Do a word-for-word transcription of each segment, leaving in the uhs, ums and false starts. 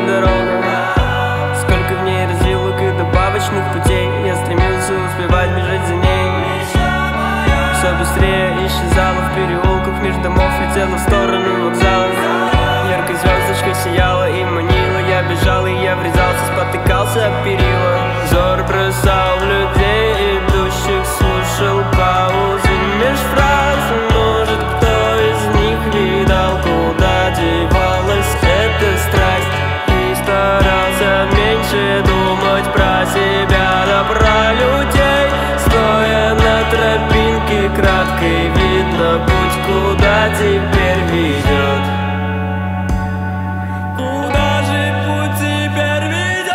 эта дорога. Сколько в ней развилок и добавочных путей. Я стремился успевать бежать за ней. Все быстрее исчезала в переулках, между домов летела в сторону вокзала. Яркой звездочкой сияла и манила. Я бежал и я врезался, спотыкался об перила. Взор бросал в людей идущих, слушал паузы меж фраз. Может, кто из них видал, куда девалась эта страсть, и старался меньше думать про себя, да про людей. Стоя на тропинке краткой, видно путь, куда теперь ведет. Куда же путь теперь ведет?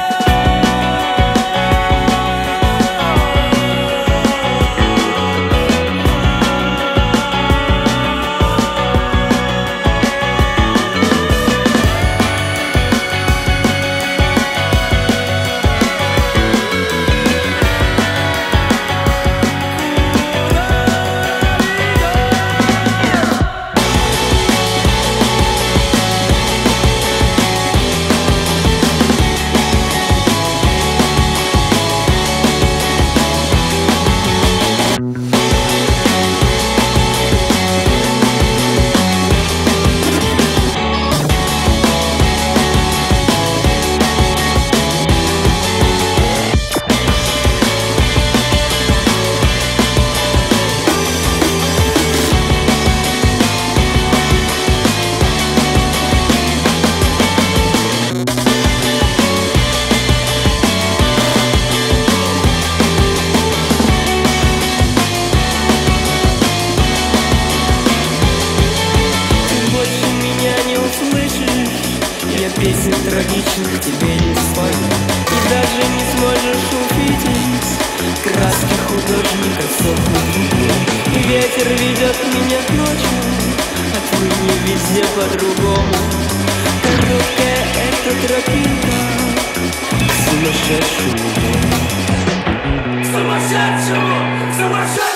Песен трагичных тебе не спою, и даже не сможешь увидеть краски художника сохнут. И ветер ведет меня к ночи, отплыни везде по-другому. Короткая эта тропинка к сумасшедшему дому. Сумасшедшему, сумасшедшему.